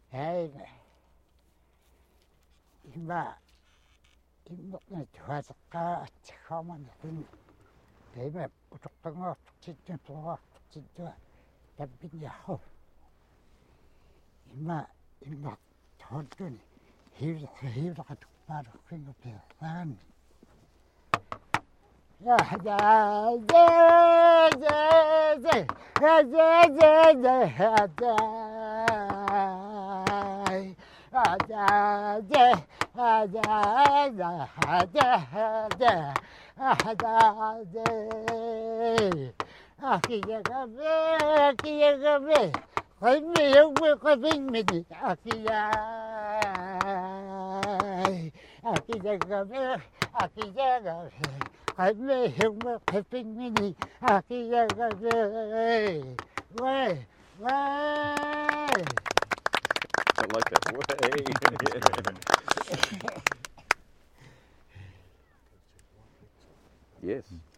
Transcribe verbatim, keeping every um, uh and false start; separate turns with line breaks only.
Hey, ima immoqna tuasaqqa teima utoqqangaartuqsittu tuaartuqsittua tappinniarru ima imma tontuni hiivle hiivleqatuqpaalerringu pierlaani ja ja ja ja ja ja ja ja Aquí llega ve, aquí llega ve. Ay, mi yo me copin me di. Aquí ya. Aquí llega ve, aquí llega ve. Ay, mi yo me copin me di. Aquí llega ve. Way, way.
I like that. Way. Yes.